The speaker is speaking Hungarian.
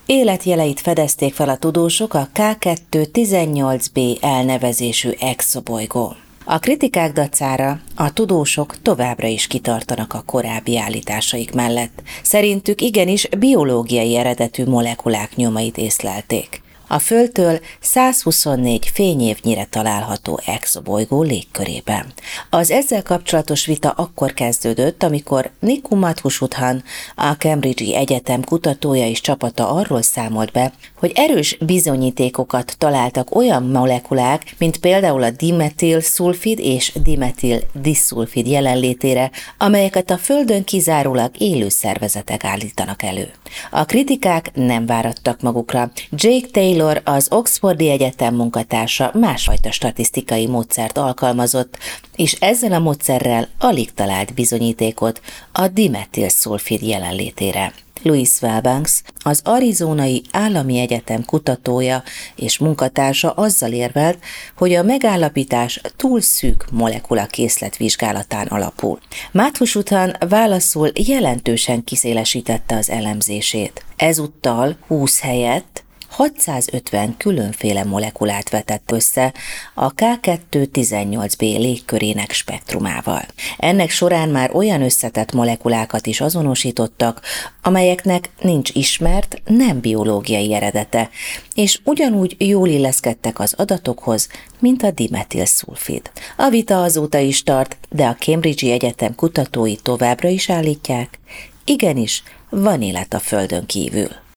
Életjeleit fedezték fel a tudósok a K2-18b elnevezésű exobolygón. A kritikák dacára a tudósok továbbra is kitartanak a korábbi állításaik mellett. Szerintük igenis biológiai eredetű molekulák nyomait észlelték. A Földtől 124 fényévnyire található exobolygó légkörében. Az ezzel kapcsolatos vita akkor kezdődött, amikor Niku Madhusudan, a Cambridge-i Egyetem kutatója és csapata arról számolt be, hogy erős bizonyítékokat találtak olyan molekulák, mint például a dimetil-szulfid és dimetil-diszulfid jelenlétére, amelyeket a Földön kizárólag élő szervezetek állítanak elő. A kritikák nem várattak magukra. Jake Taylor, az Oxfordi Egyetem munkatársa másfajta statisztikai módszert alkalmazott, és ezzel a módszerrel alig talált bizonyítékot a dimetil-szulfid jelenlétére. Louis Fairbanks, az Arizonai Állami Egyetem kutatója és munkatársa azzal érvelt, hogy a megállapítás túl szűk molekulakészlet vizsgálatán alapul. Madhusudan válaszul jelentősen kiszélesítette az elemzését. Ezúttal 20 helyett 650 különféle molekulát vetett össze a K2-18b légkörének spektrumával. Ennek során már olyan összetett molekulákat is azonosítottak, amelyeknek nincs ismert, nem biológiai eredete, és ugyanúgy jól illeszkedtek az adatokhoz, mint a dimetil-szulfid. A vita azóta is tart, de a Cambridge-i Egyetem kutatói továbbra is állítják, igenis, van élet a Földön kívül.